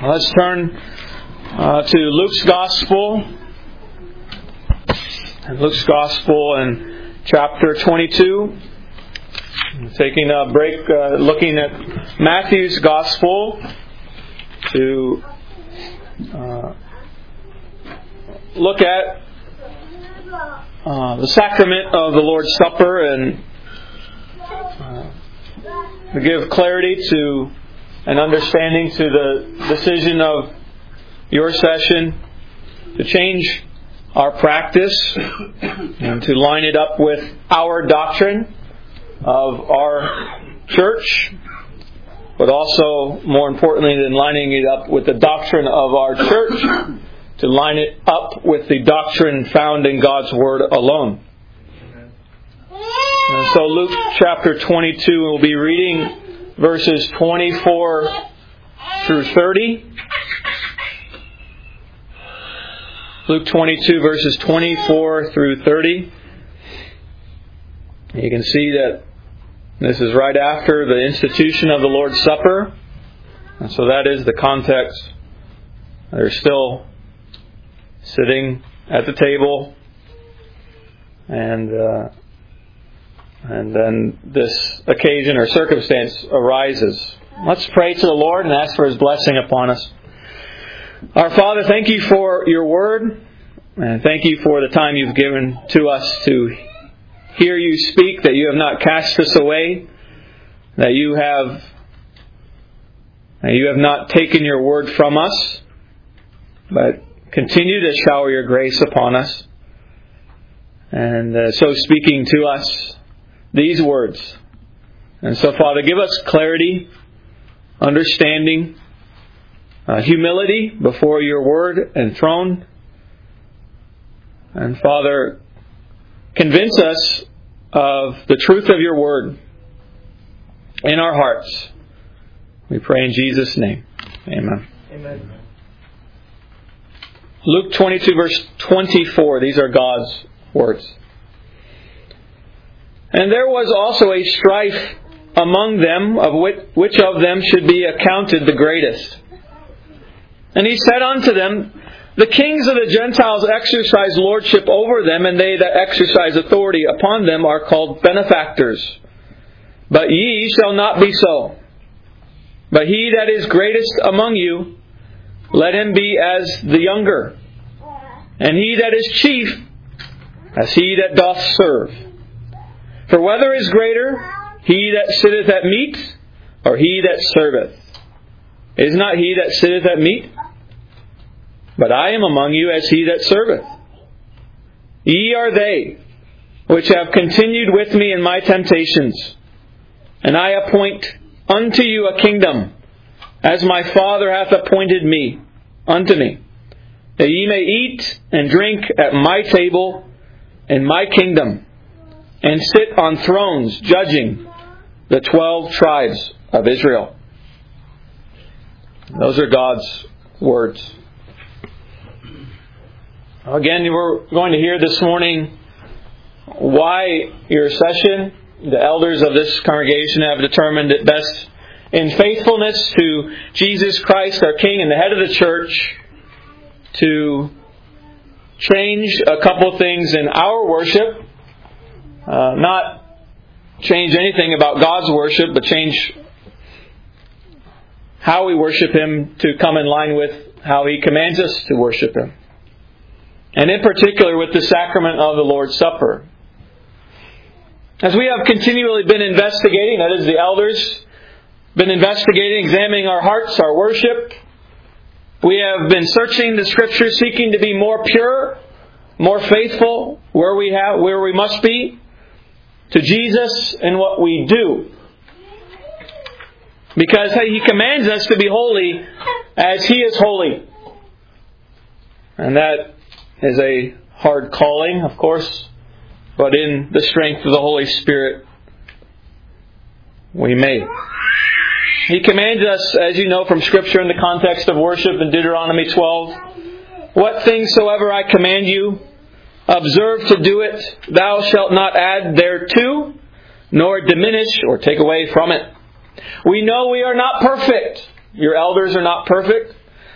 Let's turn to Luke's Gospel. Luke's Gospel in chapter 22. Taking a break, looking at Matthew's Gospel to look at the sacrament of the Lord's Supper and to give clarity to and understanding to the decision of your session to change our practice and to line it up with our doctrine of our church, but also, more importantly than lining it up with the doctrine of our church, to line it up with the doctrine found in God's Word alone. And so Luke chapter 22, we'll be reading verses 24 through 30. Luke 22, verses 24 through 30. You can see that this is right after the institution of the Lord's Supper. And so that is the context. They're still sitting at the table. And then this occasion or circumstance arises. Let's pray to the Lord and ask for His blessing upon us. Our Father, thank You for Your Word. And thank You for the time You've given to us to hear You speak, that You have not cast us away, that You have not taken Your Word from us, but continue to shower Your grace upon us. And so speaking to us these words. And so, Father, give us clarity, understanding, humility before Your Word and throne. And Father, convince us of the truth of Your Word in our hearts. We pray in Jesus' name. Amen. Amen. Luke 22, verse 24. These are God's words. And there was also a strife among them of which of them should be accounted the greatest. And He said unto them, The kings of the Gentiles exercise lordship over them, and they that exercise authority upon them are called benefactors. But ye shall not be so. But he that is greatest among you, let him be as the younger. And he that is chief, as he that doth serve. For whether is greater, he that sitteth at meat, or he that serveth? Is not he that sitteth at meat? But I am among you as he that serveth. Ye are they which have continued with me in my temptations. And I appoint unto you a kingdom, as my Father hath appointed me unto me, that ye may eat and drink at my table in my kingdom, and sit on thrones judging the 12 tribes of Israel. Those are God's words. Again, we're going to hear this morning why your session, the elders of this congregation, have determined it best in faithfulness to Jesus Christ, our King and the head of the church, to change a couple things in our worship. Not change anything about God's worship, but change how we worship Him to come in line with how He commands us to worship Him. And in particular with the sacrament of the Lord's Supper. As we have continually been investigating, that is the elders, been investigating, examining our hearts, our worship. We have been searching the Scriptures, seeking to be more pure, more faithful, where we must be, to Jesus in what we do. Because He commands us to be holy as He is holy. And that is a hard calling, of course, but in the strength of the Holy Spirit, we may. He commands us, as you know from Scripture in the context of worship in Deuteronomy 12, What things soever I command you, observe to do it. Thou shalt not add thereto, nor diminish or take away from it. We know we are not perfect. Your elders are not perfect.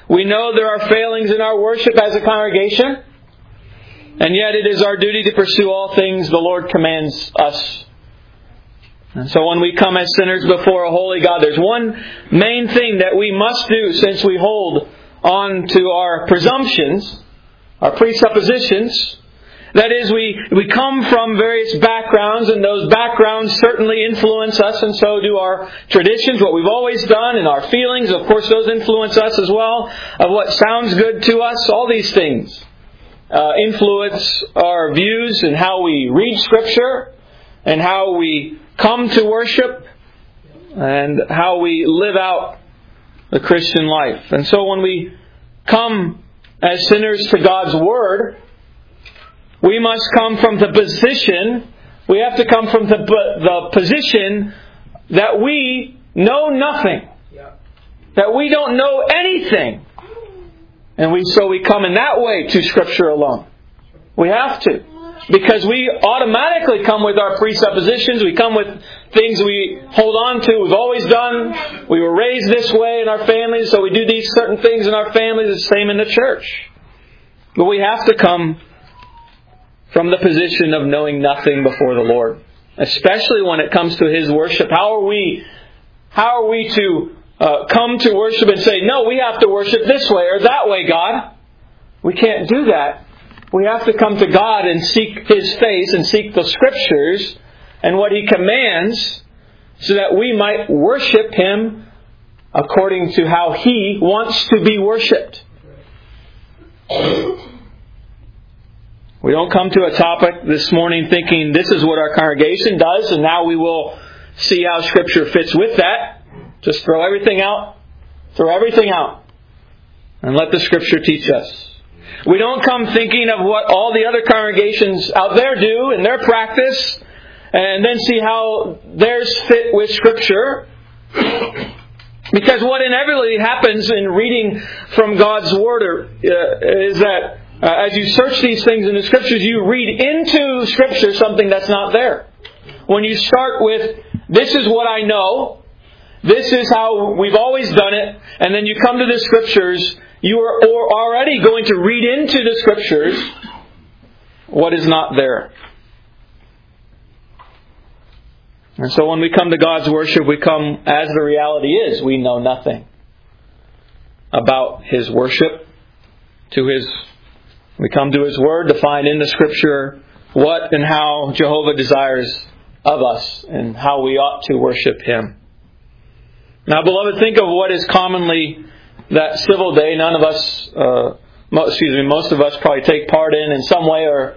We know there are failings in our worship as a congregation. And yet it is our duty to pursue all things the Lord commands us. And so when we come as sinners before a holy God, there's one main thing that we must do, since we hold on to our presumptions, our presuppositions. That is, we come from various backgrounds, and those backgrounds certainly influence us, and so do our traditions, what we've always done, and our feelings. Of course, those influence us as well, of what sounds good to us. All these things influence our views and how we read Scripture, and how we come to worship, and how we live out the Christian life. And so when we come as sinners to God's Word, we must come from the position, we have to come from the position that we know nothing. That we don't know anything. And so we come in that way to Scripture alone. We have to. Because we automatically come with our presuppositions. We come with things we hold on to, we've always done. We were raised this way in our families, so we do these certain things in our families. The same in the church. But we have to come from the position of knowing nothing before the Lord. Especially when it comes to His worship. How are we to come to worship and say, no, we have to worship this way or that way, God? We can't do that. We have to come to God and seek His face and seek the Scriptures and what He commands, so that we might worship Him according to how He wants to be worshipped. We don't come to a topic this morning thinking this is what our congregation does, and now we will see how Scripture fits with that. Just throw everything out. Throw everything out. And let the Scripture teach us. We don't come thinking of what all the other congregations out there do in their practice, and then see how theirs fit with Scripture. Because what inevitably happens in reading from God's Word is that as you search these things in the Scriptures, you read into Scripture something that's not there. When you start with, this is what I know, this is how we've always done it, and then you come to the Scriptures, you are already going to read into the Scriptures what is not there. And so when we come to God's worship, we come as the reality is. We know nothing about His worship. We come to His Word to find in the Scripture what and how Jehovah desires of us and how we ought to worship Him. Now, beloved, think of what is commonly that civil day. None of us, most of us probably take part in some way, or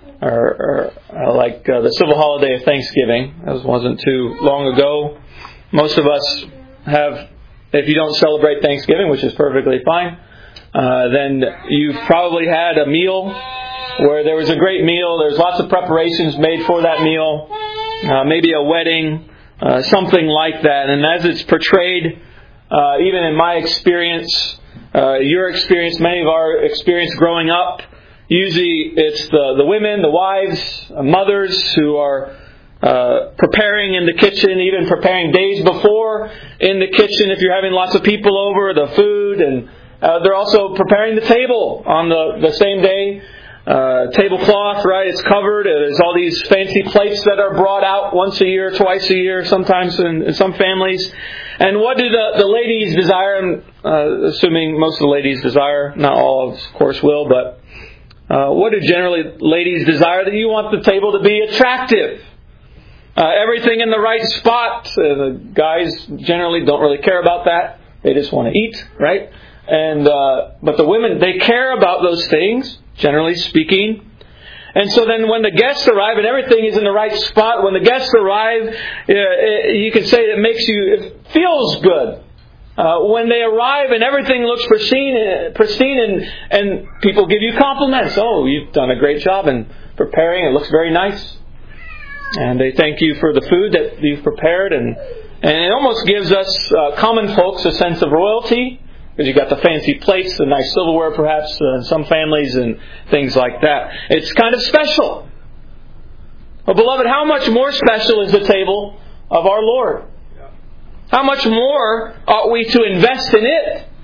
like the civil holiday of Thanksgiving. That wasn't too long ago. Most of us have, if you don't celebrate Thanksgiving, which is perfectly fine, then you've probably had a meal where there was a great meal. There's lots of preparations made for that meal. Maybe a wedding, something like that. And as it's portrayed, even in my experience, your experience, many of our experience growing up, usually it's the women, the wives, mothers who are preparing in the kitchen, even preparing days before in the kitchen if you're having lots of people over, the food, and they're also preparing the table on the same day. Tablecloth, right? It's covered. There's all these fancy plates that are brought out once a year, twice a year, sometimes in some families. And what do the ladies desire? I'm assuming most of the ladies desire. Not all, of course, will, but what do generally ladies desire? That you want the table to be attractive. Everything in the right spot. The guys generally don't really care about that. They just want to eat, right? And but the women, they care about those things, generally speaking. And so then when the guests arrive and everything is in the right spot, when the guests arrive, you can say it feels good. When they arrive and everything looks pristine and people give you compliments. Oh, you've done a great job in preparing. It looks very nice. And they thank you for the food that you've prepared. And it almost gives us common folks a sense of royalty. Because you've got the fancy plates, the nice silverware perhaps, in some families and things like that. It's kind of special. But beloved, how much more special is the table of our Lord? How much more ought we to invest in it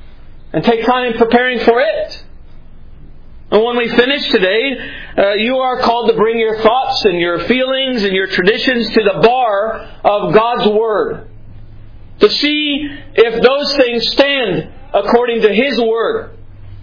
and take time in preparing for it. And when we finish today, you are called to bring your thoughts and your feelings and your traditions to the bar of God's Word, to see if those things stand according to His Word.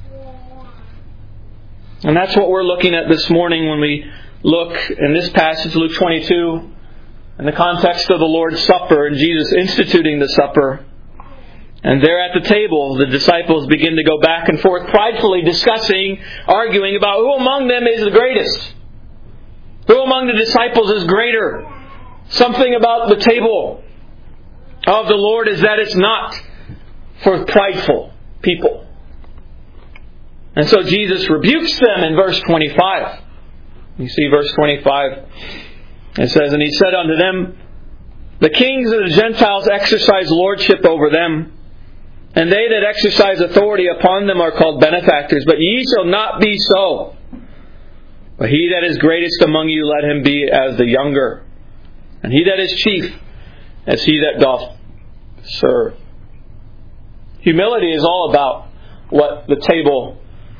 And that's what we're looking at this morning when we look in this passage, Luke 22, in the context of the Lord's Supper and Jesus instituting the supper. And there at the table, the disciples begin to go back and forth, pridefully discussing, arguing about who among them is the greatest. Who among the disciples is greater? Something about the table of the Lord is that it's not for prideful people. And so Jesus rebukes them in verse 25. You see verse 25. It says, "And He said unto them, The kings of the Gentiles exercise lordship over them, and they that exercise authority upon them are called benefactors. But ye shall not be so. But he that is greatest among you, let him be as the younger. And he that is chief, as he that doth serve." Humility is all about what the table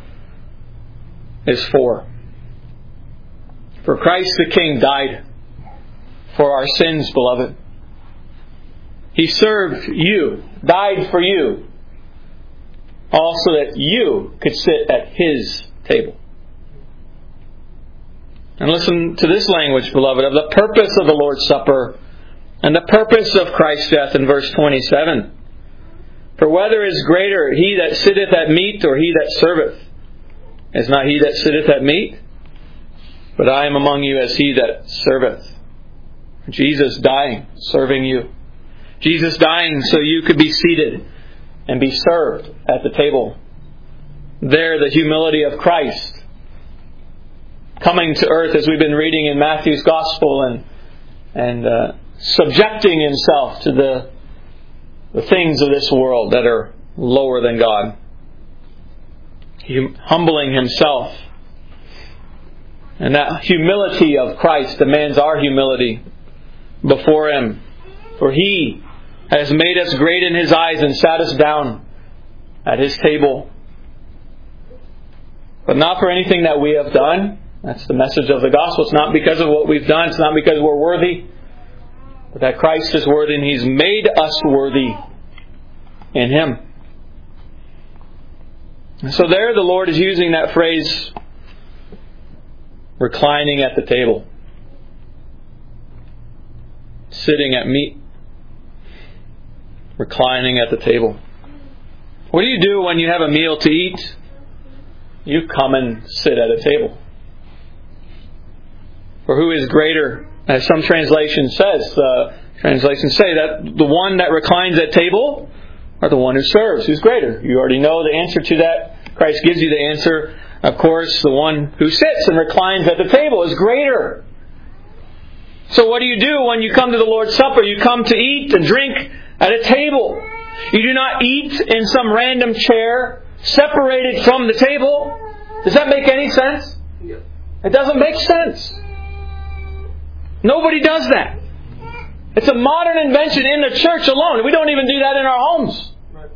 is for. For Christ the King died for our sins, beloved. He served you, died for you, also that you could sit at His table. And listen to this language, beloved, of the purpose of the Lord's Supper and the purpose of Christ's death in verse 27. "For whether is greater, he that sitteth at meat or he that serveth? Is not he that sitteth at meat? But I am among you as he that serveth." Jesus dying, serving you. Jesus dying so you could be seated and be served at the table. There, the humility of Christ coming to earth, as we've been reading in Matthew's Gospel, and subjecting Himself to the things of this world that are lower than God. Humbling Himself. And that humility of Christ demands our humility before Him. For He has made us great in His eyes and sat us down at His table. But not for anything that we have done. That's the message of the gospel. It's not because of what we've done. It's not because we're worthy. But that Christ is worthy and He's made us worthy in Him. And so there the Lord is using that phrase, reclining at the table. Sitting at meat. Reclining at the table. What do you do when you have a meal to eat? You come and sit at a table. For who is greater? As some translation says, translations say that the one that reclines at table or the one who serves. Who's greater? You already know the answer to that. Christ gives you the answer. Of course, the one who sits and reclines at the table is greater. So what do you do when you come to the Lord's Supper? You come to eat and drink at a table. You do not eat in some random chair separated from the table. Does that make any sense? It doesn't make sense. Nobody does that. It's a modern invention in the church alone. We don't even do that in our homes.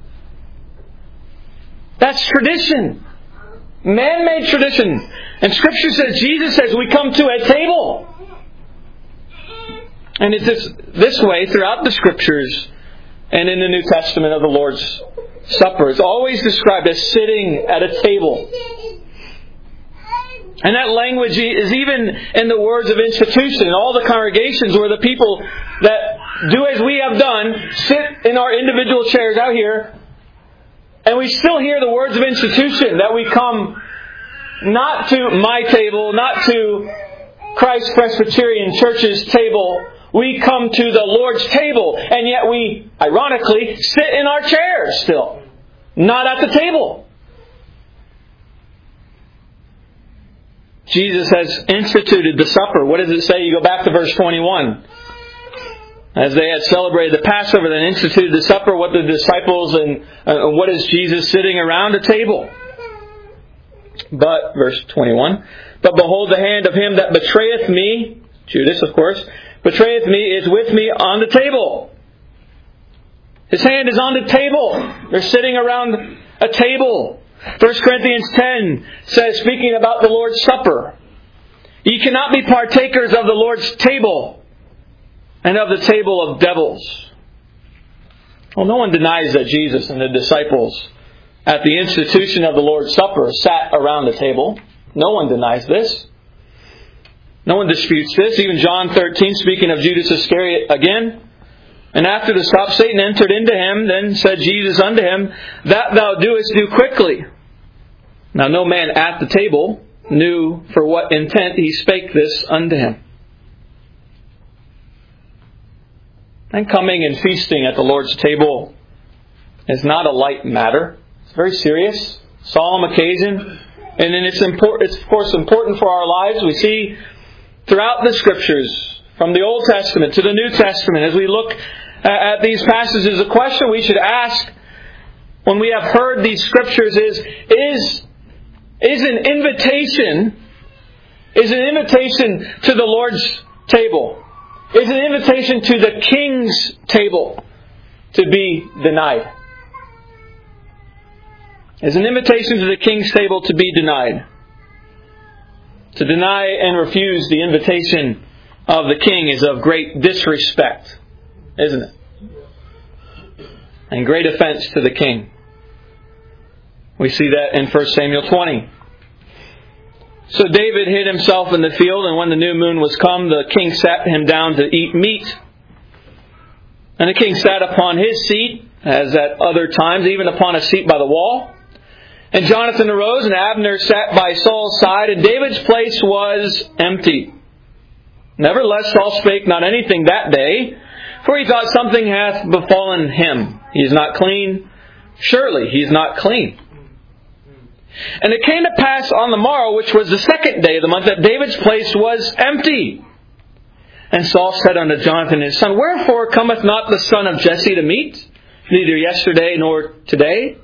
That's tradition. Man-made tradition. And Scripture says, Jesus says, we come to a table. And it's this way throughout the Scriptures and in the New Testament of the Lord's Supper. It's always described as sitting at a table. And that language is even in the words of institution. In all the congregations where the people that do as we have done sit in our individual chairs out here, and we still hear the words of institution that we come not to my table, not to Christ Presbyterian Church's table. We come to the Lord's table, and yet we, ironically, sit in our chairs still, not at the table. Jesus has instituted the supper. What does it say? You go back to verse 21. As they had celebrated the Passover, then instituted the supper. What the disciples and what is Jesus sitting around a table? But, verse 21, but behold, the hand of him that betrayeth me, Judas, of course, betrayeth me, is with me on the table. His hand is on the table. They're sitting around a table. 1 Corinthians 10 says, speaking about the Lord's Supper, ye cannot be partakers of the Lord's table and of the table of devils. Well, no one denies that Jesus and the disciples at the institution of the Lord's Supper sat around the table. No one denies this. No one disputes this. Even John 13, speaking of Judas Iscariot again, and after the stop, Satan entered into him. Then said Jesus unto him, that thou doest, do quickly. Now no man at the table knew for what intent he spake this unto him. And coming and feasting at the Lord's table is not a light matter. It's a very serious, solemn occasion. And it's of course important for our lives. We see throughout the Scriptures, from the Old Testament to the New Testament, as we look at these passages, the question we should ask when we have heard these Scriptures is an invitation to the Lord's table, is an invitation to the King's table to be denied. Is an invitation to the King's table to be denied. To deny and refuse the invitation of the King is of great disrespect, isn't it? And great offense to the King. We see that in 1 Samuel 20. So David hid himself in the field, and when the new moon was come, the king sat him down to eat meat. And the king sat upon his seat, as at other times, even upon a seat by the wall. And Jonathan arose, and Abner sat by Saul's side, and David's place was empty. Nevertheless, Saul spake not anything that day, for he thought something hath befallen him. He is not clean. Surely he is not clean. And it came to pass on the morrow, which was the second day of the month, that David's place was empty. And Saul said unto Jonathan his son, wherefore cometh not the son of Jesse to meat, neither yesterday nor today?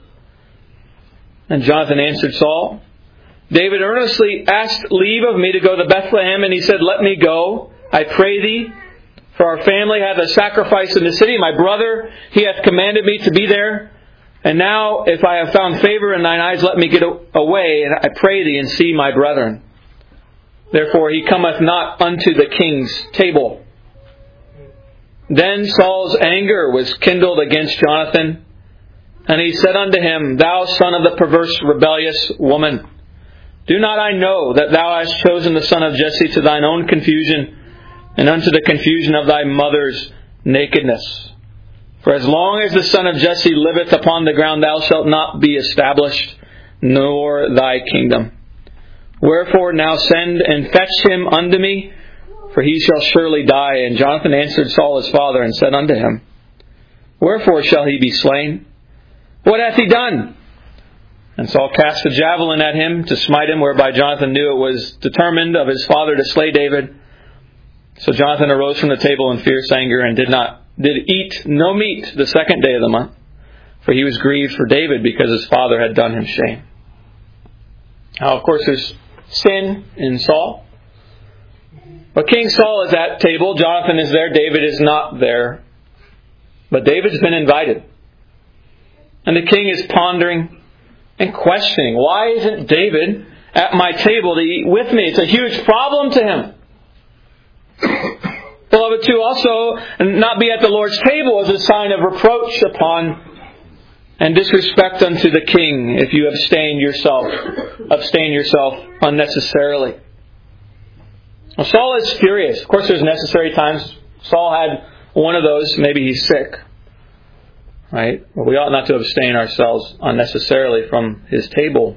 And Jonathan answered Saul, David earnestly asked leave of me to go to Bethlehem, and he said, let me go, I pray thee, for our family hath a sacrifice in the city. My brother, he hath commanded me to be there. And now, if I have found favor in thine eyes, let me get away, and I pray thee, and see my brethren. Therefore he cometh not unto the king's table. Then Saul's anger was kindled against Jonathan, and he said unto him, thou son of the perverse rebellious woman, do not I know that thou hast chosen the son of Jesse to thine own confusion, and unto the confusion of thy mother's nakedness? For as long as the son of Jesse liveth upon the ground, thou shalt not be established, nor thy kingdom. Wherefore now send and fetch him unto me, for he shall surely die. And Jonathan answered Saul his father, and said unto him, wherefore shall he be slain? What hath he done? And Saul cast a javelin at him to smite him, whereby Jonathan knew it was determined of his father to slay David. So Jonathan arose from the table in fierce anger, and did eat no meat the second day of the month, for he was grieved for David, because his father had done him shame. Now, of course, there's sin in Saul. But King Saul is at table. Jonathan is there. David is not there. But David's been invited. And the king is pondering and questioning, why isn't David at my table to eat with me? It's a huge problem to him. Beloved, too, also, not be at the Lord's table is a sign of reproach upon and disrespect unto the king if you abstain yourself unnecessarily. Well, Saul is furious. Of course, there's necessary times. Saul had one of those. Maybe he's sick. Right? But we ought not to abstain ourselves unnecessarily from his table.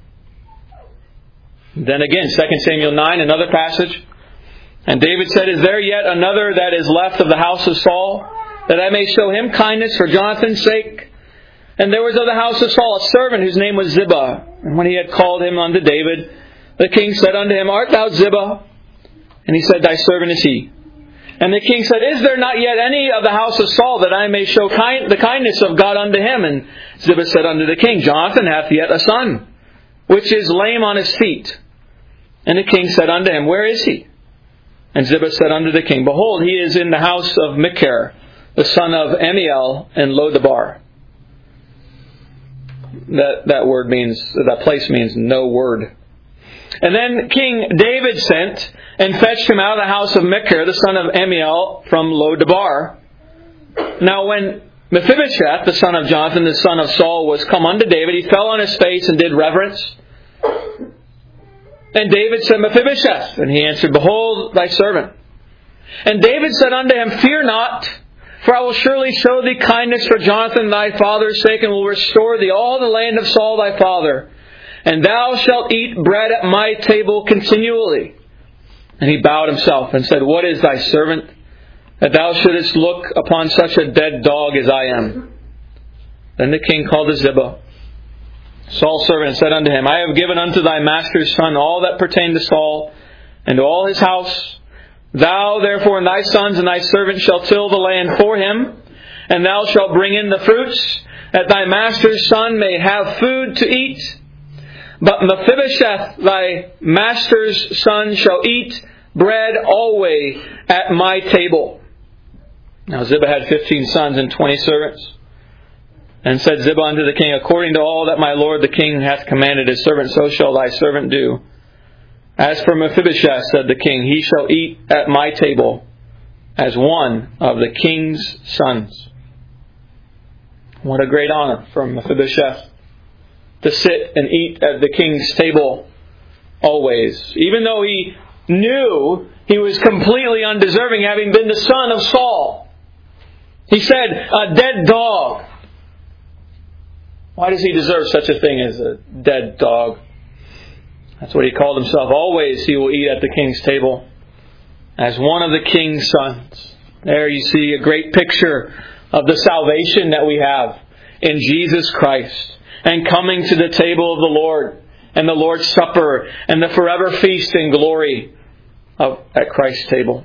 Then again, 2 Samuel 9, another passage. And David said, is there yet another that is left of the house of Saul, that I may show him kindness for Jonathan's sake? And there was of the house of Saul a servant whose name was Ziba. And when he had called him unto David, the king said unto him, art thou Ziba? And he said, thy servant is he. And the king said, is there not yet any of the house of Saul, that I may show the kindness of God unto him? And Ziba said unto the king, Jonathan hath yet a son, which is lame on his feet. And the king said unto him, where is he? And Ziba said unto the king, behold, he is in the house of Machir, the son of Amiel, in Lodabar. That place means no word. And then King David sent and fetched him out of the house of Machir, the son of Ammiel, from Lo-debar. Now when Mephibosheth, the son of Jonathan, the son of Saul, was come unto David, he fell on his face and did reverence. And David said, Mephibosheth. And he answered, Behold thy servant. And David said unto him, Fear not, for I will surely show thee kindness for Jonathan thy father's sake, and will restore thee all the land of Saul thy father. And thou shalt eat bread at my table continually. And he bowed himself and said, What is thy servant, that thou shouldest look upon such a dead dog as I am? Then the king called to Ziba, Saul's servant, and said unto him, I have given unto thy master's son all that pertained to Saul, and to all his house. Thou therefore and thy sons and thy servants shall till the land for him, and thou shalt bring in the fruits, that thy master's son may have food to eat. But Mephibosheth, thy master's son, shall eat bread always at my table. Now Ziba had 15 sons and 20 servants. And said Ziba unto the king, According to all that my lord the king hath commanded his servant, so shall thy servant do. As for Mephibosheth, said the king, he shall eat at my table as one of the king's sons. What a great honor for Mephibosheth to sit and eat at the king's table always. Even though he knew he was completely undeserving, having been the son of Saul. He said, a dead dog. Why does he deserve such a thing as a dead dog? That's what he called himself. Always he will eat at the king's table as one of the king's sons. There you see a great picture of the salvation that we have in Jesus Christ, and coming to the table of the Lord and the Lord's Supper and the forever feast in glory at Christ's table.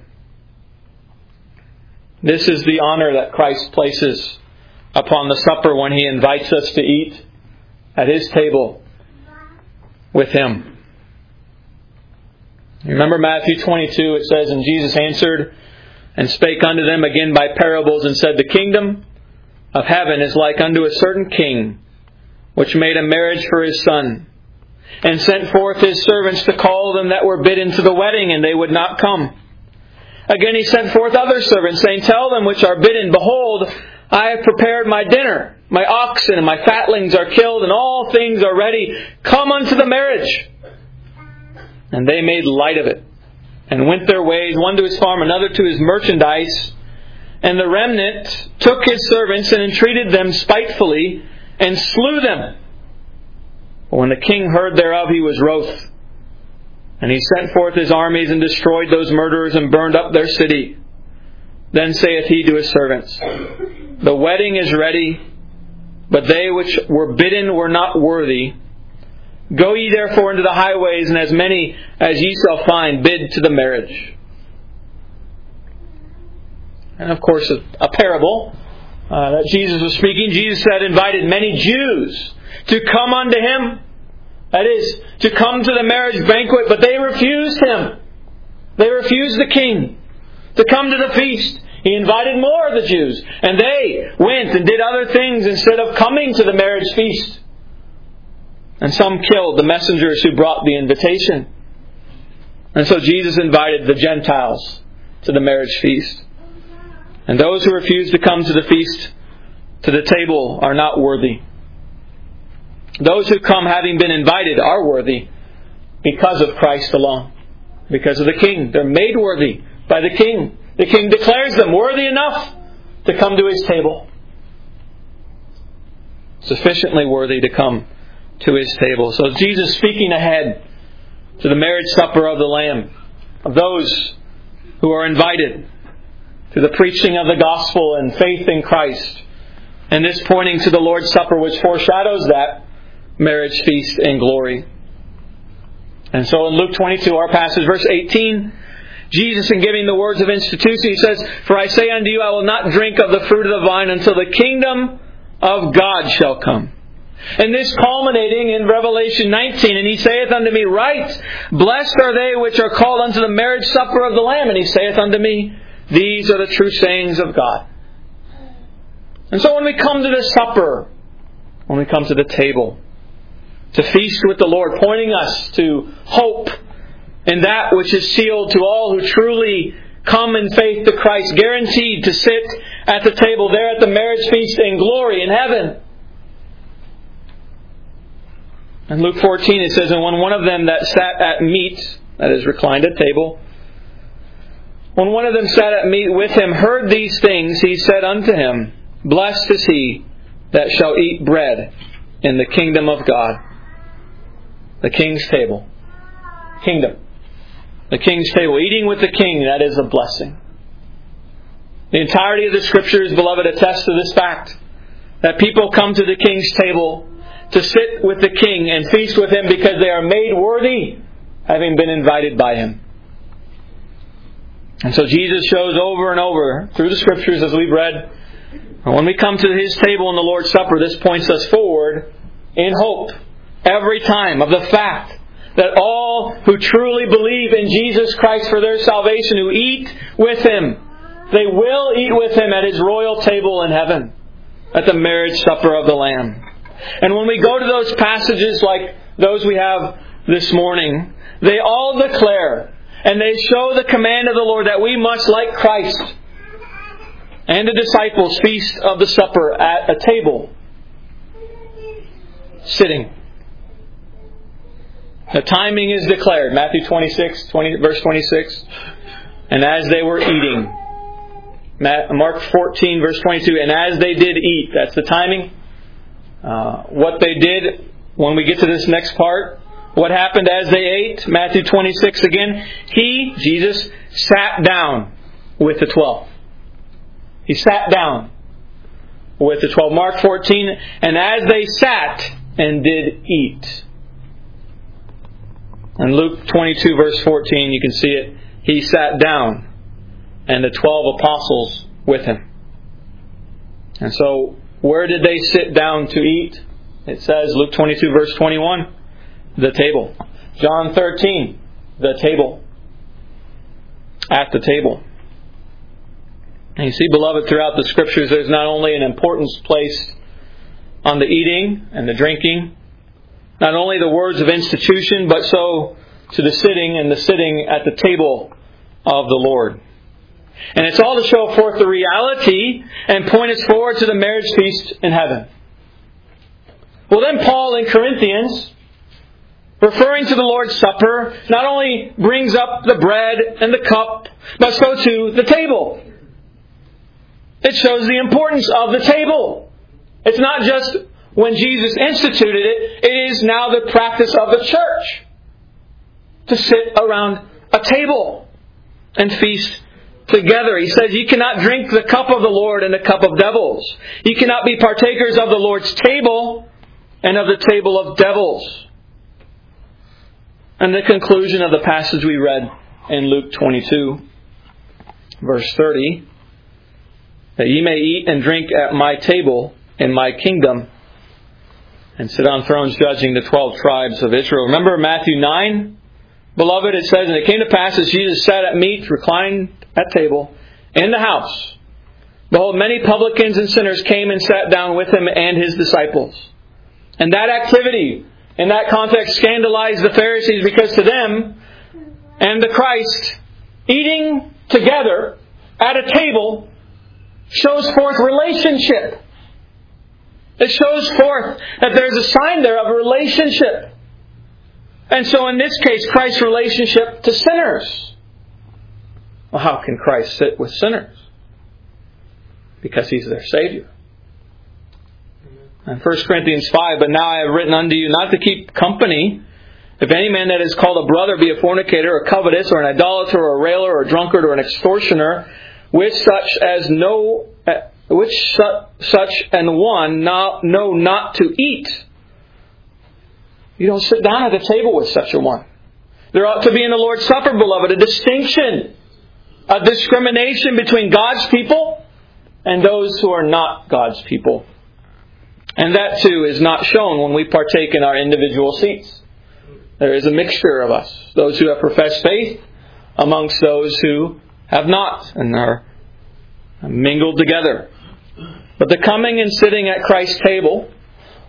This is the honor that Christ places upon the supper when He invites us to eat at His table with Him. Remember Matthew 22, it says, And Jesus answered and spake unto them again by parables, and said, The kingdom of heaven is like unto a certain king, which made a marriage for his son, and sent forth his servants to call them that were bidden to the wedding, and they would not come. Again he sent forth other servants, saying, Tell them which are bidden, Behold, I have prepared my dinner. My oxen and my fatlings are killed, and all things are ready. Come unto the marriage. And they made light of it, and went their ways, one to his farm, another to his merchandise. And the remnant took his servants, and entreated them spitefully, and slew them. But when the king heard thereof, he was wroth. And he sent forth his armies, and destroyed those murderers, and burned up their city. Then saith he to his servants, The wedding is ready, but they which were bidden were not worthy. Go ye therefore into the highways, and as many as ye shall find, bid to the marriage. And of course, a parable that Jesus was speaking. Jesus had invited many Jews to come unto Him. That is, to come to the marriage banquet, but they refused Him. They refused the King to come to the feast. He invited more of the Jews, and they went and did other things instead of coming to the marriage feast. And some killed the messengers who brought the invitation. And so Jesus invited the Gentiles to the marriage feast. And those who refuse to come to the feast, to the table, are not worthy. Those who come having been invited are worthy because of Christ alone. Because of the King. They're made worthy by the King. The King declares them worthy enough to come to His table. Sufficiently worthy to come to His table. So Jesus speaking ahead to the marriage supper of the Lamb, of those who are invited to the preaching of the gospel and faith in Christ. And this pointing to the Lord's Supper, which foreshadows that marriage feast in glory. And so in Luke 22, our passage, verse 18, Jesus, in giving the words of institution, He says, For I say unto you, I will not drink of the fruit of the vine until the kingdom of God shall come. And this culminating in Revelation 19, And He saith unto me, Right, blessed are they which are called unto the marriage supper of the Lamb. And He saith unto me, These are the true sayings of God. And so when we come to this supper, when we come to the table, to feast with the Lord, pointing us to hope in that which is sealed to all who truly come in faith to Christ, guaranteed to sit at the table there at the marriage feast in glory in heaven. In Luke 14 it says, and when one of them that sat at meat, that is reclined at table, when one of them sat at meat with him heard these things, he said unto him, blessed is he that shall eat bread in the kingdom of God. The king's table. Kingdom. The king's table. Eating with the king, that is a blessing. The entirety of the Scriptures, beloved, attests to this fact, that people come to the king's table to sit with the king and feast with him because they are made worthy, having been invited by him. And so Jesus shows over and over through the Scriptures, as we've read, when we come to His table in the Lord's Supper, this points us forward in hope every time of the fact that all who truly believe in Jesus Christ for their salvation, who eat with Him, they will eat with Him at His royal table in heaven, at the marriage supper of the Lamb. And when we go to those passages like those we have this morning, they all declare and they show the command of the Lord that we must, like Christ and the disciples, feast of the supper at a table, sitting. The timing is declared. Matthew 26, verse 26. And as they were eating. Mark 14, verse 22. And as they did eat. That's the timing. What they did when we get to this next part. What happened as they ate? Matthew 26 again. He, Jesus, sat down with the 12. He sat down with the 12. Mark 14. And as they sat and did eat. In Luke 22 verse 14 you can see it. He sat down and the 12 apostles with him. And so where did they sit down to eat? It says Luke 22 verse 21, the table. John 13, the table. At the table. And you see, beloved, throughout the Scriptures there's not only an importance placed on the eating and the drinking, not only the words of institution, but so to the sitting and the sitting at the table of the Lord. And it's all to show forth the reality and point us forward to the marriage feast in heaven. Well, then Paul in Corinthians, referring to the Lord's Supper, not only brings up the bread and the cup, but so too the table. It shows the importance of the table. It's not just when Jesus instituted it, it is now the practice of the church to sit around a table and feast together. He says, you cannot drink the cup of the Lord and the cup of devils. You cannot be partakers of the Lord's table and of the table of devils. And the conclusion of the passage we read in Luke 22, verse 30, that ye may eat and drink at my table in my kingdom, and sit on thrones judging the 12 tribes of Israel. Remember Matthew 9? Beloved, it says, and it came to pass as Jesus sat at meat, reclined at table, in the house. Behold, many publicans and sinners came and sat down with him and his disciples. And that activity, in that context, scandalized the Pharisees, because to them and the Christ, eating together at a table shows forth relationship. It shows forth that there's a sign there of a relationship. And so in this case, Christ's relationship to sinners. Well, how can Christ sit with sinners? Because He's their Savior. In 1 Corinthians 5, but now I have written unto you not to keep company. If any man that is called a brother be a fornicator, or covetous, or an idolater, or a railer, or a drunkard, or an extortioner, with such an one know not to eat. You don't sit down at the table with such a one. There ought to be in the Lord's Supper, beloved, a distinction, a discrimination between God's people and those who are not God's people. And that too is not shown when we partake in our individual seats. There is a mixture of us, those who have professed faith amongst those who have not, and are mingled together. But the coming and sitting at Christ's table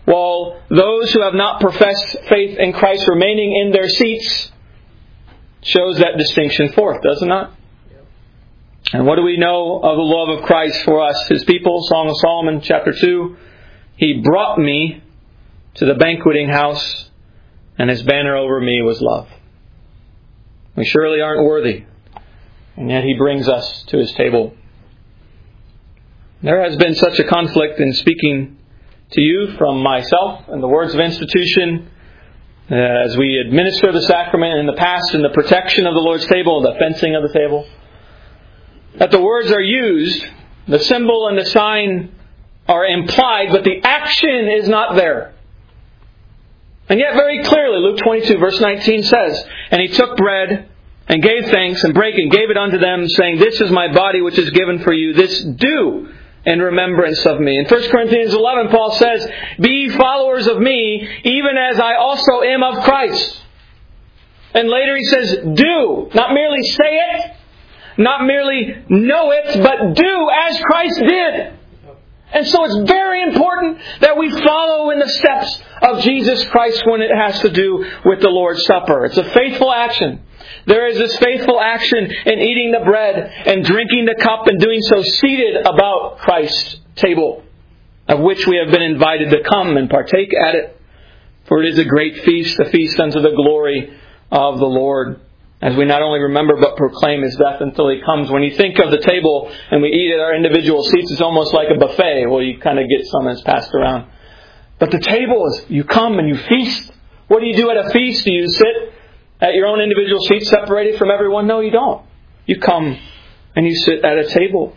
while those who have not professed faith in Christ remaining in their seats shows that distinction forth, does it not? And what do we know of the love of Christ for us, His people? Song of Solomon, chapter 2. He brought me to the banqueting house, and His banner over me was love. We surely aren't worthy, and yet He brings us to His table. There has been such a conflict in speaking to you from myself and the words of institution as we administer the sacrament in the past, in the protection of the Lord's table, the fencing of the table, that the words are used, the symbol and the sign are implied, but the action is not there. And yet very clearly, Luke 22 verse 19 says, "And He took bread and gave thanks and brake and gave it unto them, saying, This is my body which is given for you. This do in remembrance of me." In 1 Corinthians 11, Paul says, "Be ye followers of me, even as I also am of Christ." And later he says, "Do." Not merely say it, not merely know it, but do as Christ did. And so it's very important that we follow in the steps of Jesus Christ when it has to do with the Lord's Supper. It's a faithful action. There is this faithful action in eating the bread and drinking the cup and doing so seated about Christ's table, of which we have been invited to come and partake at it. For it is a great feast, a feast unto the glory of the Lord, as we not only remember but proclaim His death until He comes. When you think of the table and we eat at our individual seats, it's almost like a buffet. Well, you kind of get some that's passed around. But the table is, you come and you feast. What do you do at a feast? Do you sit at your own individual seat separated from everyone? No, you don't. You come and you sit at a table.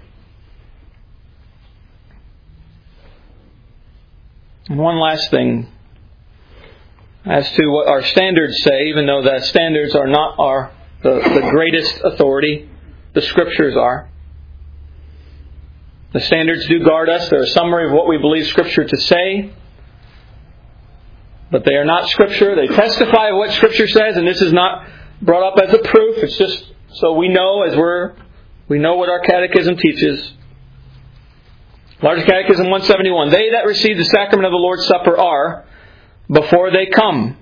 And one last thing as to what our standards say, even though the standards are not the greatest authority, the Scriptures are. The standards do guard us. They're a summary of what we believe Scripture to say. But they are not Scripture. They testify of what Scripture says, and this is not brought up as a proof. It's just so we know we know what our catechism teaches. Large Catechism 171. They that receive the sacrament of the Lord's Supper are, before they come.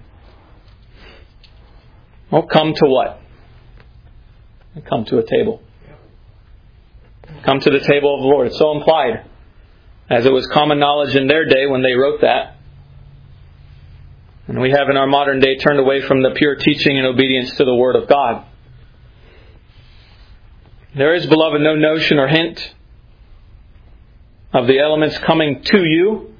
Well, come to what? They come to a table. Come to the table of the Lord. It's so implied, as it was common knowledge in their day when they wrote that. And we have in our modern day turned away from the pure teaching and obedience to the Word of God. There is, beloved, no notion or hint of the elements coming to you,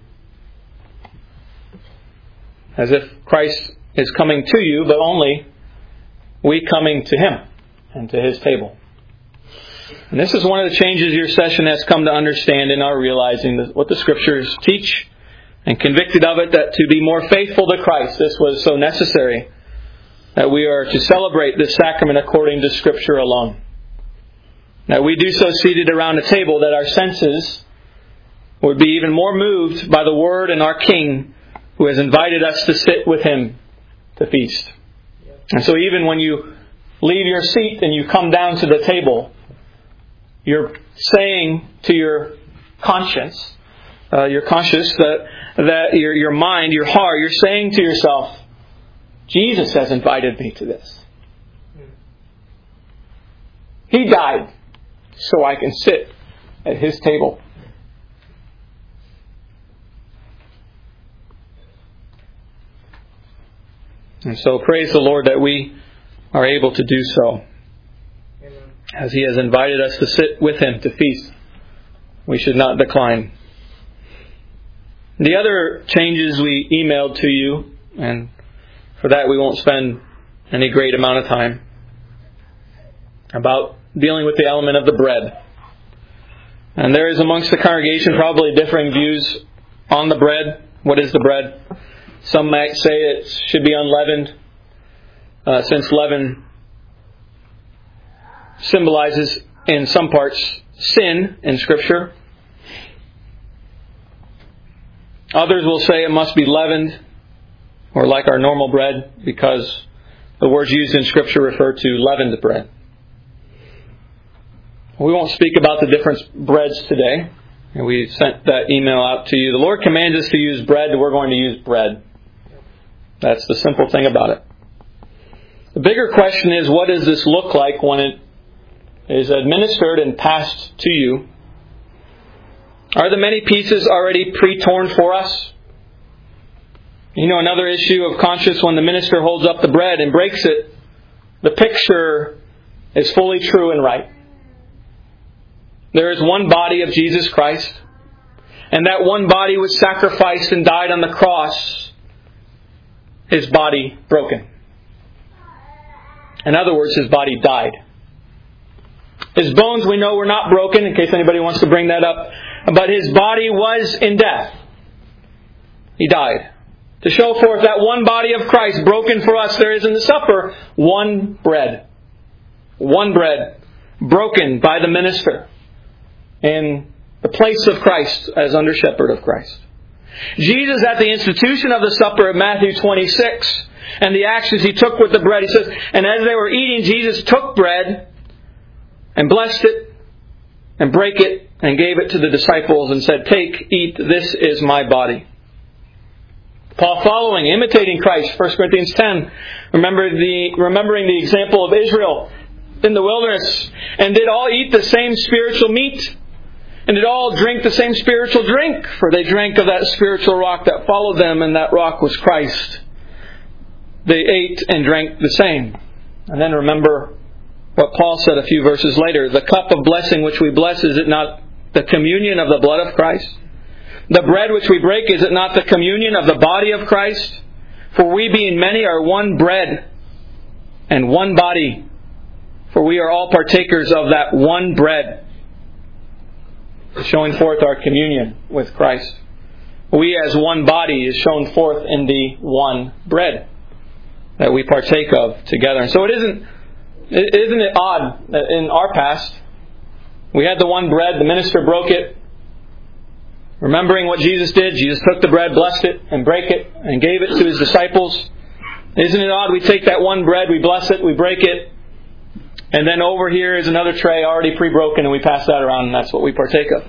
as if Christ is coming to you, but only we coming to Him and to His table. And this is one of the changes your session has come to understand in our realizing what the Scriptures teach, and convicted of it that to be more faithful to Christ, this was so necessary, that we are to celebrate this sacrament according to Scripture alone. That we do so seated around a table, that our senses would be even more moved by the Word and our King, who has invited us to sit with Him to feast. And so even when you leave your seat and you come down to the table, you're saying to your conscience, that your mind, your heart, you're saying to yourself, Jesus has invited me to this. He died so I can sit at His table. And so praise the Lord that we are able to do so. Amen. As He has invited us to sit with Him to feast, we should not decline. The other changes we emailed to you, and for that we won't spend any great amount of time, about dealing with the element of the bread. And there is amongst the congregation probably differing views on the bread. What is the bread? Some might say it should be unleavened, since leaven symbolizes in some parts sin in Scripture. Others will say it must be leavened, or like our normal bread, because the words used in Scripture refer to leavened bread. We won't speak about the different breads today. And we sent that email out to you. The Lord commands us to use bread, we're going to use bread. That's the simple thing about it. The bigger question is, what does this look like when it is administered and passed to you? Are the many pieces already pre-torn for us? You know, another issue of conscience, when the minister holds up the bread and breaks it, the picture is fully true and right. There is one body of Jesus Christ, and that one body was sacrificed and died on the cross, His body broken. In other words, His body died. His bones, we know, were not broken, in case anybody wants to bring that up, but His body was in death. He died. To show forth that one body of Christ broken for us, there is in the supper one bread. One bread broken by the minister in the place of Christ as under shepherd of Christ. Jesus, at the institution of the supper of Matthew 26, and the actions He took with the bread, He says, and as they were eating, Jesus took bread and blessed it and brake it and gave it to the disciples and said, "Take, eat, this is my body." Paul, following, imitating Christ, 1 Corinthians 10, remembering the example of Israel in the wilderness, and did all eat the same spiritual meat, and did all drink the same spiritual drink, for they drank of that spiritual rock that followed them, and that rock was Christ. They ate and drank the same. And then remember what Paul said a few verses later, the cup of blessing which we bless, is it not the communion of the blood of Christ? The bread which we break, is it not the communion of the body of Christ? For we, being many, are one bread and one body. For we are all partakers of that one bread, showing forth our communion with Christ. We as one body is shown forth in the one bread that we partake of together. And so isn't it odd that in our past, we had the one bread, the minister broke it. Remembering what Jesus did, Jesus took the bread, blessed it, and brake it, and gave it to His disciples. Isn't it odd? We take that one bread, we bless it, we break it, and then over here is another tray already pre-broken, and we pass that around, and that's what we partake of.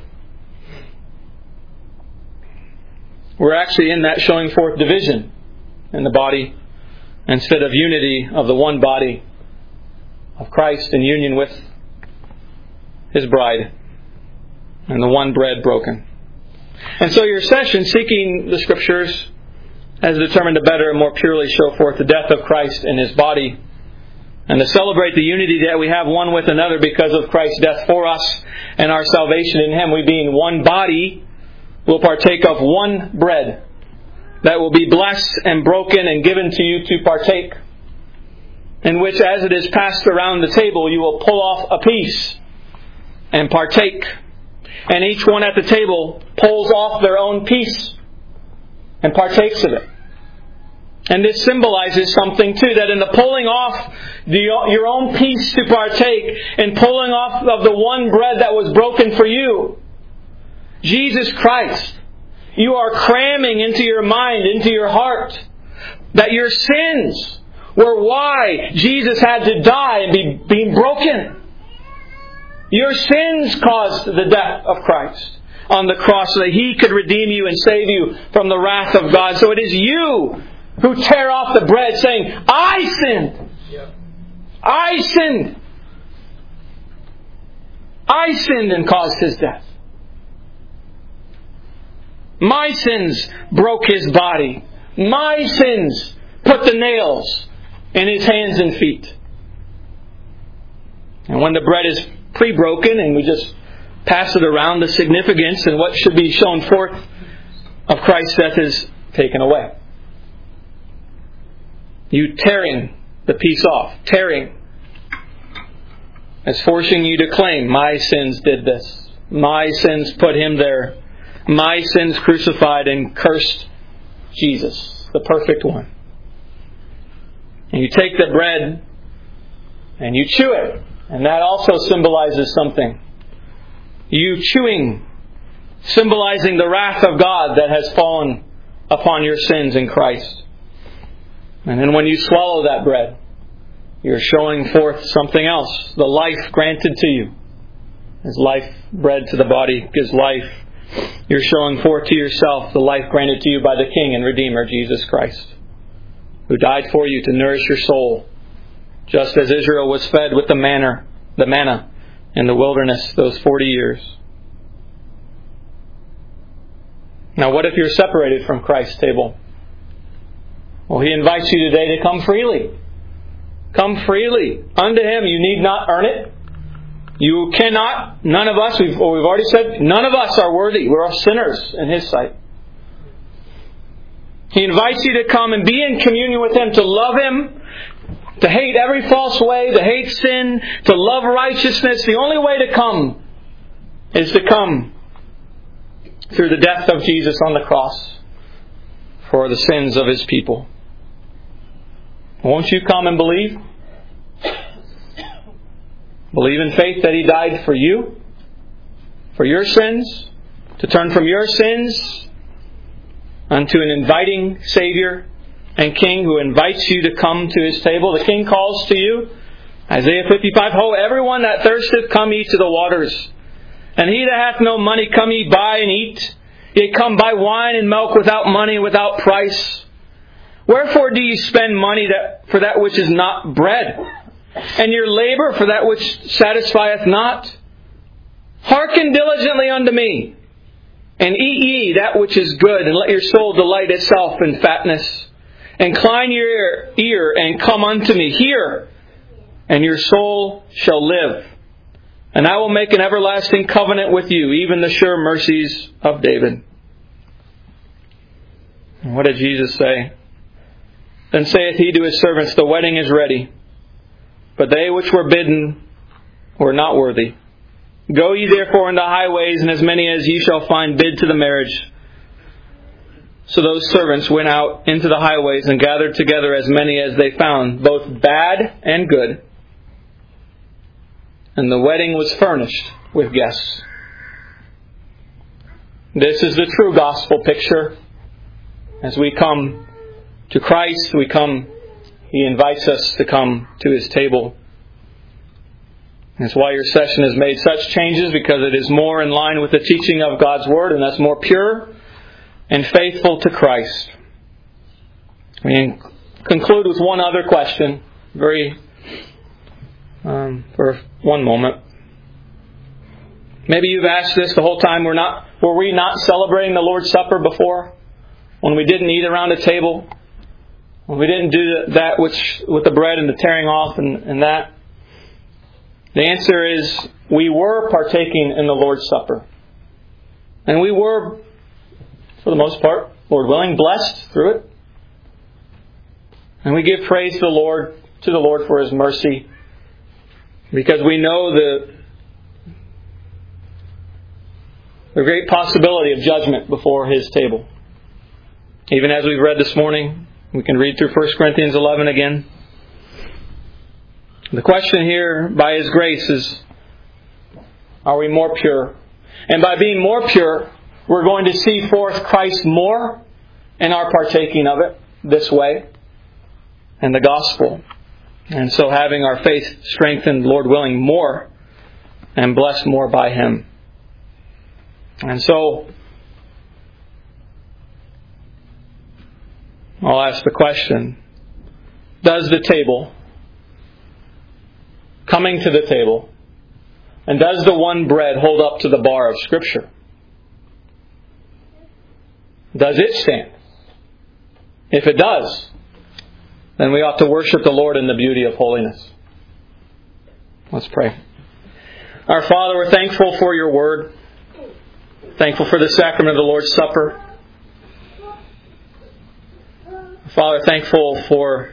We're actually in that showing forth division in the body instead of unity of the one body of Christ in union with His bride and the one bread broken. And so your session, seeking the Scriptures, has determined to better and more purely show forth the death of Christ in His body, and to celebrate the unity that we have one with another because of Christ's death for us and our salvation in Him. We, being one body, will partake of one bread that will be blessed and broken and given to you to partake, in which, as it is passed around the table, you will pull off a piece and partake. And each one at the table pulls off their own piece and partakes of it. And this symbolizes something too, that in the pulling off your own piece to partake and pulling off of the one bread that was broken for you, Jesus Christ, you are cramming into your mind, into your heart, that your sins were why Jesus had to die and be broken. Your sins caused the death of Christ on the cross so that He could redeem you and save you from the wrath of God. So it is you who tear off the bread saying, "I sinned. I sinned. I sinned and caused His death. My sins broke His body. My sins put the nails in His hands and feet." And when the bread is pre-broken and we just pass it around, the significance and what should be shown forth of Christ's death is taken away. You tearing the piece off, tearing, is forcing you to claim, "My sins did this. My sins put Him there. My sins crucified and cursed Jesus, the perfect one." And you take the bread and you chew it. And that also symbolizes something. You chewing, symbolizing the wrath of God that has fallen upon your sins in Christ. And then when you swallow that bread, you're showing forth something else. The life granted to you. As life bread to the body gives life, you're showing forth to yourself the life granted to you by the King and Redeemer, Jesus Christ, who died for you to nourish your soul, just as Israel was fed with the manna in the wilderness those 40 years. Now, what if you're separated from Christ's table? Well, He invites you today to come freely. Come freely unto Him. You need not earn it. You cannot. None of us, we've already said, none of us are worthy. We're all sinners in His sight. He invites you to come and be in communion with Him, to love Him, to hate every false way, to hate sin, to love righteousness. The only way to come is to come through the death of Jesus on the cross for the sins of His people. Won't you come and believe? Believe in faith that He died for you, for your sins, to turn from your sins unto an inviting Savior and King who invites you to come to His table. The King calls to you. Isaiah 55, Ho, everyone that thirsteth, come ye to the waters. And he that hath no money, come ye buy and eat. Yea, come buy wine and milk without money, without price. Wherefore do ye spend money for that which is not bread, and your labor for that which satisfieth not? Hearken diligently unto me, and eat ye that which is good, and let your soul delight itself in fatness. Incline your ear and come unto me. Hear, and your soul shall live. And I will make an everlasting covenant with you, even the sure mercies of David. And what did Jesus say? Then saith He to His servants, the wedding is ready, but they which were bidden were not worthy. Go ye therefore into highways, and as many as ye shall find, bid to the marriage. So those servants went out into the highways and gathered together as many as they found, both bad and good. And the wedding was furnished with guests. This is the true gospel picture. As we come to Christ, He invites us to come to His table. That's why your session has made such changes, because it is more in line with the teaching of God's Word, and that's more pure and faithful to Christ. We conclude with one other question, for one moment. Maybe you've asked this the whole time. Were we not celebrating the Lord's Supper before? When we didn't eat around a table? When we didn't do that with the bread and the tearing off and that? The answer is, we were partaking in the Lord's Supper. And we were, for the most part, Lord willing, blessed through it. And we give praise to the Lord for His mercy, because we know the great possibility of judgment before His table. Even as we've read this morning, we can read through 1 Corinthians 11 again. The question here, by His grace, is, are we more pure? And by being more pure, we're going to see forth Christ more in our partaking of it this way, and the gospel. And so having our faith strengthened, Lord willing, more, and blessed more by Him. And so, I'll ask the question, does the table, coming to the table, and does the one bread hold up to the bar of Scripture? Does it stand? If it does, then we ought to worship the Lord in the beauty of holiness. Let's pray. Our Father, we're thankful for Your Word. Thankful for the sacrament of the Lord's Supper. Father, thankful for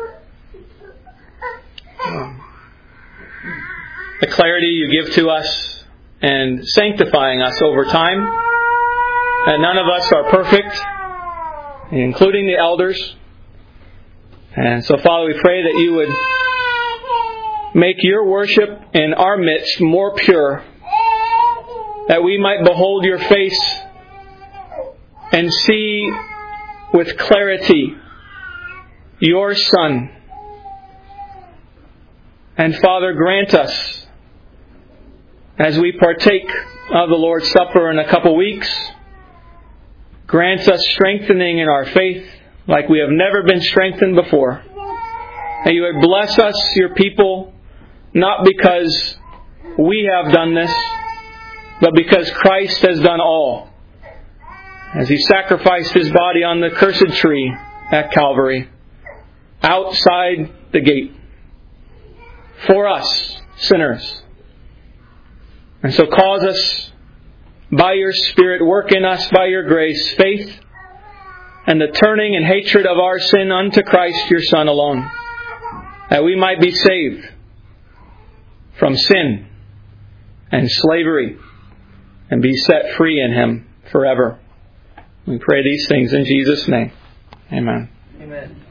the clarity You give to us and sanctifying us over time. And none of us are perfect, including the elders. And so, Father, we pray that You would make Your worship in our midst more pure, that we might behold Your face and see with clarity Your Son. And Father, grant us, as we partake of the Lord's Supper in a couple weeks, grant us strengthening in our faith like we have never been strengthened before. That you would bless us, your people, not because we have done this, but because Christ has done all. As He sacrificed His body on the cursed tree at Calvary, outside the gate, for us, sinners. And so cause us, by your Spirit, work in us by your grace, faith, and the turning and hatred of our sin unto Christ your Son alone, that we might be saved from sin and slavery and be set free in Him forever. We pray these things in Jesus' name. Amen. Amen.